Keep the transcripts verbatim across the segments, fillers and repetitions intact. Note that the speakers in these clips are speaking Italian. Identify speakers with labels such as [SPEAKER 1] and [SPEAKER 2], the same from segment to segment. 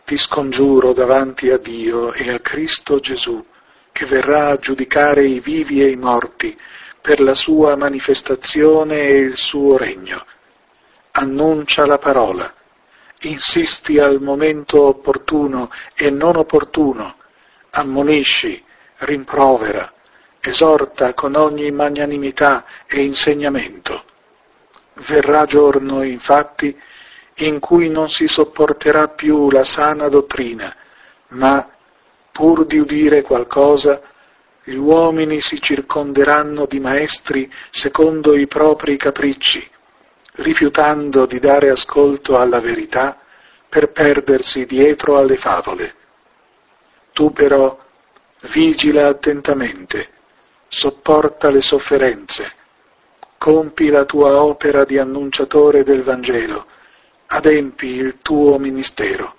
[SPEAKER 1] ti scongiuro davanti a Dio e a Cristo Gesù, che verrà a giudicare i vivi e i morti per la sua manifestazione e il suo regno. Annuncia la parola, insisti al momento opportuno e non opportuno, ammonisci, rimprovera, esorta con ogni magnanimità e insegnamento. Verrà giorno, infatti, in cui non si sopporterà più la sana dottrina, ma, pur di udire qualcosa, gli uomini si circonderanno di maestri secondo i propri capricci, rifiutando di dare ascolto alla verità per perdersi dietro alle favole. Tu però vigila attentamente, sopporta le sofferenze, compi la tua opera di annunciatore del Vangelo, adempi il tuo ministero.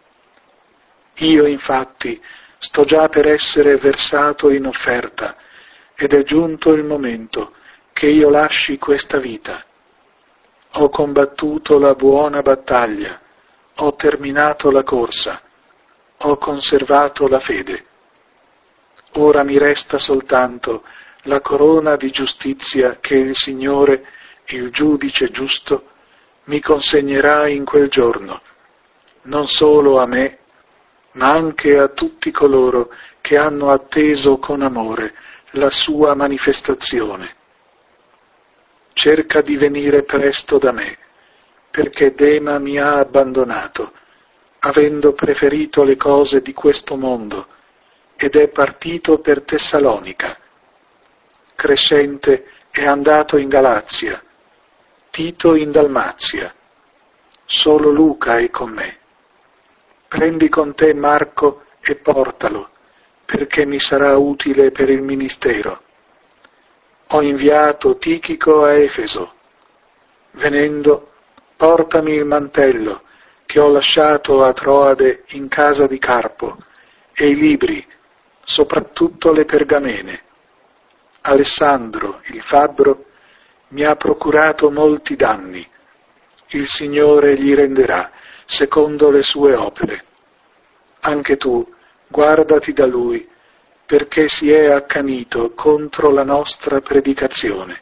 [SPEAKER 1] Io infatti sto già per essere versato in offerta ed è giunto il momento che io lasci questa vita. Ho combattuto la buona battaglia, ho terminato la corsa, ho conservato la fede. Ora mi resta soltanto la corona di giustizia che il Signore, il giudice giusto, mi consegnerà in quel giorno, non solo a me, ma anche a tutti coloro che hanno atteso con amore la sua manifestazione. Cerca di venire presto da me, perché Dema mi ha abbandonato, avendo preferito le cose di questo mondo, ed è partito per Tessalonica. Crescente è andato in Galazia, Tito in Dalmazia, solo Luca è con me. Prendi con te Marco e portalo, perché mi sarà utile per il ministero. Ho inviato Tichico a Efeso. Venendo, portami il mantello che ho lasciato a Troade in casa di Carpo, e i libri, soprattutto le pergamene. Alessandro, il fabbro, mi ha procurato molti danni. Il Signore gli renderà secondo le sue opere. Anche tu, guardati da Lui, perché si è accanito contro la nostra predicazione.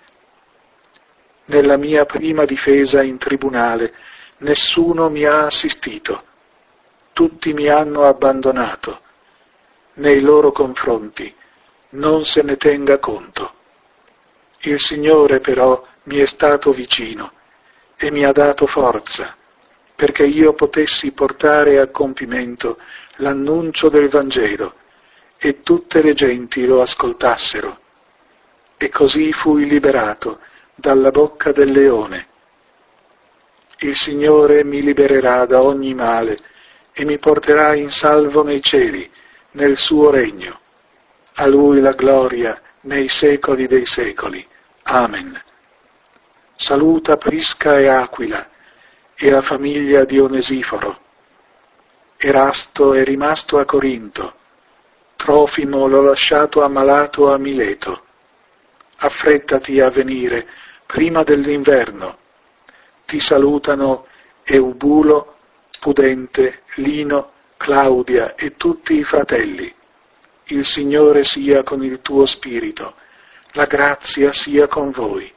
[SPEAKER 1] Nella mia prima difesa in tribunale nessuno mi ha assistito, tutti mi hanno abbandonato. Nei loro confronti non se ne tenga conto. Il Signore però mi è stato vicino e mi ha dato forza, perché io potessi portare a compimento l'annuncio del Vangelo e tutte le genti lo ascoltassero. E così fui liberato dalla bocca del leone. Il Signore mi libererà da ogni male e mi porterà in salvo nei cieli, nel suo regno. A Lui la gloria nei secoli dei secoli. Amen. Saluta Prisca e Aquila e la famiglia di Onesiforo. Erasto è rimasto a Corinto, Trofimo l'ho lasciato ammalato a Mileto. Affrettati a venire prima dell'inverno. Ti salutano Eubulo, Pudente, Lino, Claudia e tutti i fratelli. Il Signore sia con il tuo spirito, la grazia sia con voi.